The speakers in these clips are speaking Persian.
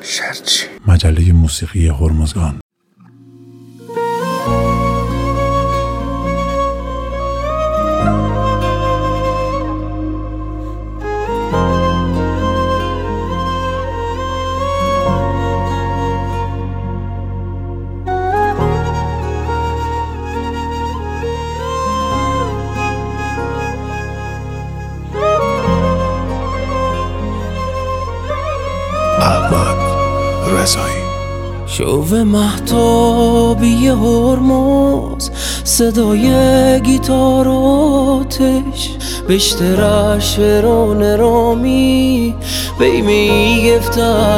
شرچی مجله موسیقی هرمزگان. احمد رضایی. شوق مهتابی هرمز، صدای گیتار و آتش، بشترش وران رامی بیمی گفته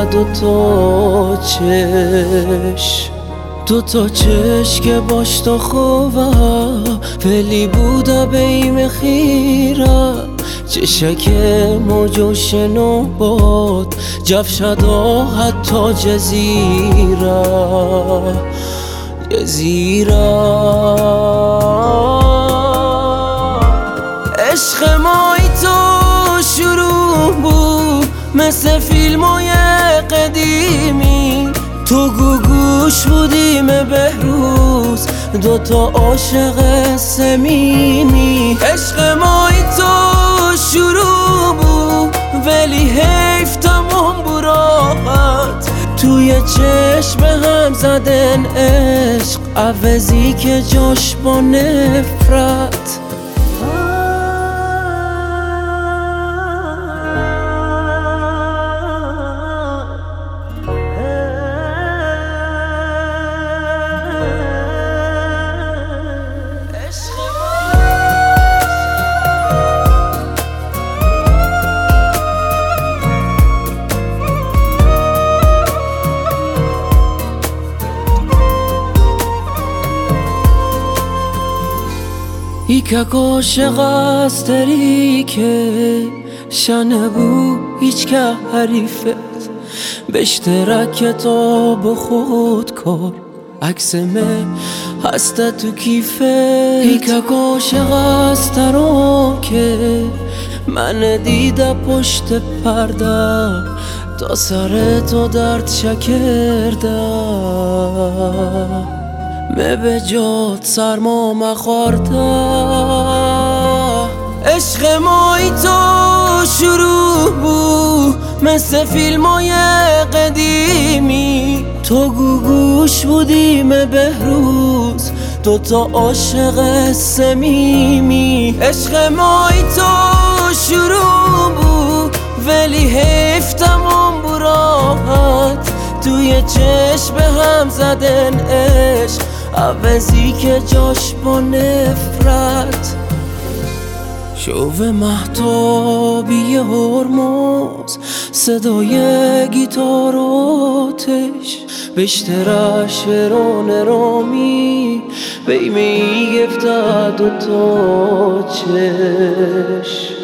دوتا چش که باش تا خوبه ولی بوده بیم خیره چشک موجو شنو باد جف شدا حتی جزیره عشق مای تو شروع بود مثل فیلمای قدیمی، تو گوش بودیم بهروز دوتا عاشق سمیمی. عشق مای تو شروع بود ولی حیف تمام براحت توی چشم هم زدن عشق عوضی که جاش با نفرت. یک عاشق است داری که شنه بو هیچ که حریفت بشترک کتاب خود کار عکس مه هسته تو کیفت. یک عاشق است ترا که من دیده پشت پرده تا سر تو درد شکرده به جات سرما مخورده. عشق مای تو شروع بود مثل فیلمای قدیمی، تو گوش بودیم بهروز دوتا عاشق سمیمی. عشق مای تو شروع بود ولی حیف تمام براحت توی چشم هم زدن عشق عوضی که جاش با نفرت. شوق مهتابی هرمز، صدای گیتار و آتش، بشترش وران رامی بیمی گفته دوتا چش.